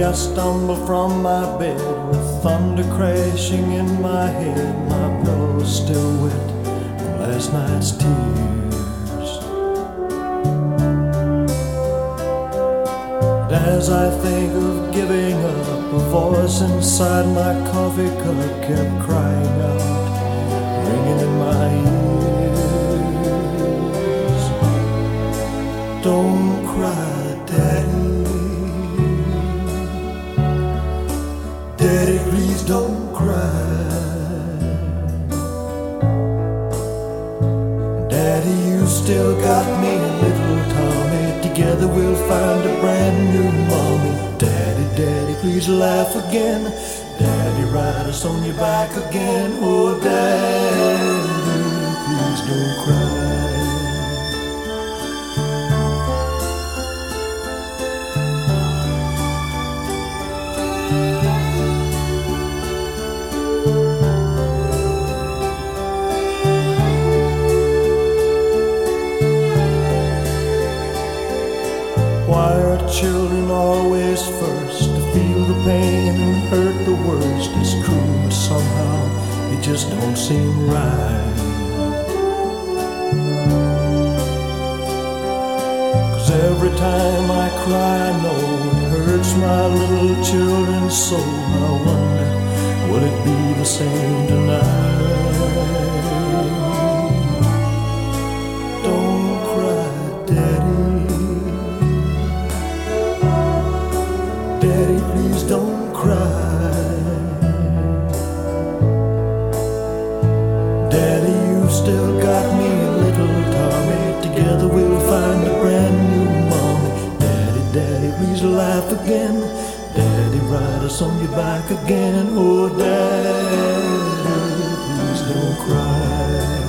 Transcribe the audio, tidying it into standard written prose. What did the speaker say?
day I stumble from my bed with thunder crashing in my head. My pillow's still wet from last night's tears. And as I think of giving up, a voice inside my coffee cup kept crying out, ringing in my ears. Don't cry, Daddy. Daddy, please don't cry. Daddy, you still got me and little Tommy. Together we'll find a brand new mommy. Daddy, Daddy, please laugh again. Daddy, ride us on your back again. Oh, Daddy, please don't cry. Why are children always first to feel the pain and hurt the worst? It's true, but somehow it just don't seem right. 'Cause every time I cry, I know it hurts my little children's soul. I wonder, will it be the same tonight? Don't cry, Daddy. Daddy, please don't cry. Daddy, you've still got me and little Tommy. Together we'll find a brand new mommy. Daddy, Daddy, please laugh again. Daddy, ride us on your back again. Oh, Daddy, please don't cry.